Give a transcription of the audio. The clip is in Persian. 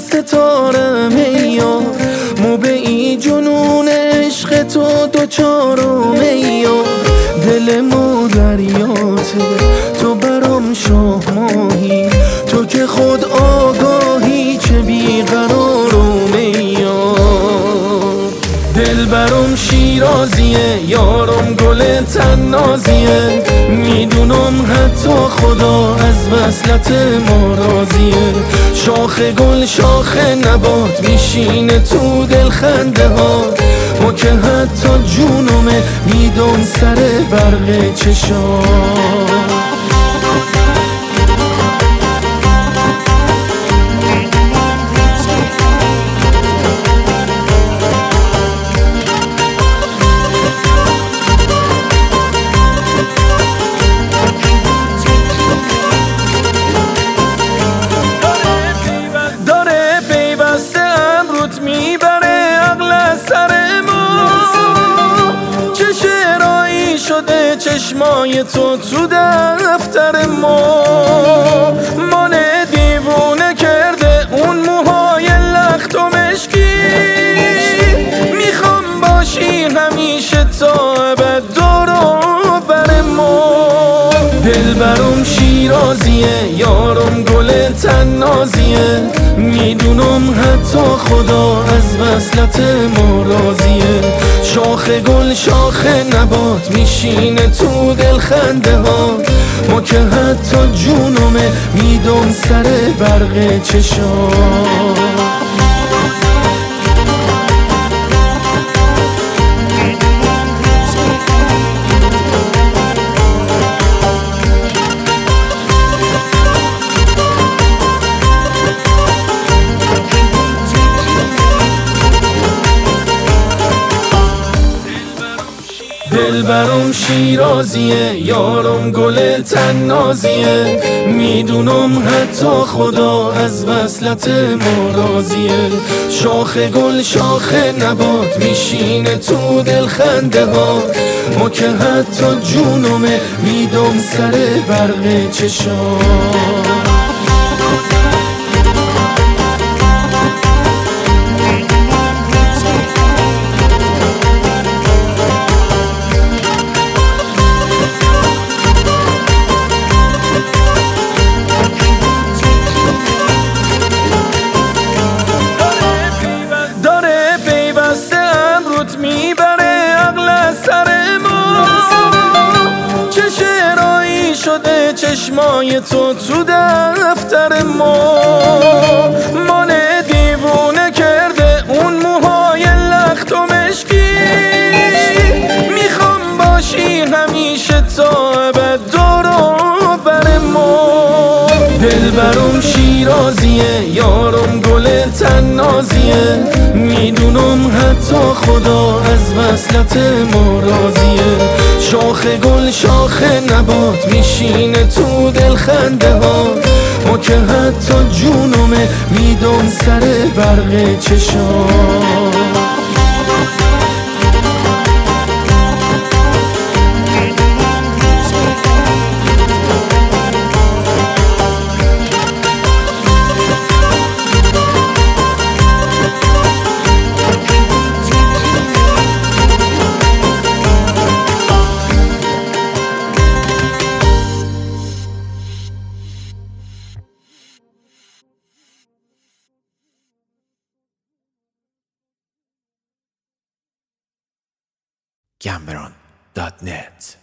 ستارم ای یار، موبعی جنون عشق تو دوچارم ای یار. دل ما دریاته تو برام شاه ماهی، تو که خود آگاهی چه بیقرارم ای یار. دل برام شیرازیه یارم گل تنازیه، میدونم حتی خدا از وصلت ما راضیه. شاخ گل شاخ نبات میشینه تو دل خنده ها، ما که حتی جونمه میدون سر برق چشام. چشمای تو دفتر ما مال دیوونه کرده، اون موهای لخت و مشکی. میخوام باشی همیشه تا ابد دور و بر ما. دل برام شیرازیه یارم گل تنازیه، میدونم حتی خدا از وصلت ما راضیه. شاخ گل شاخ نبات میشینه تو دل خنده ها، ما که حتی جونمه میدون سر برق چشام. دل برام شیرازیه یارم گل تنازیه، میدونم حتی خدا از وصلت ما راضیه. شاخ گل شاخ نبات میشینه تو دل خنده ها، ما که حتی جونمه میدم سر برق چشام. چشمای تو دفتر ما مال دیوونه کرده، اون موهای لخت و مشکی. میخوام باشی همیشه تا ابد دور و بر ما. دل برام شیرازیه یارم گل تنازیه، میدونم حتی خدا از وصلت ما راضیه. شاخ گل شاخ نبات میشینه تو دل خنده ها، ما که حتی جونمه میدم سر برق چشام. Cameron.net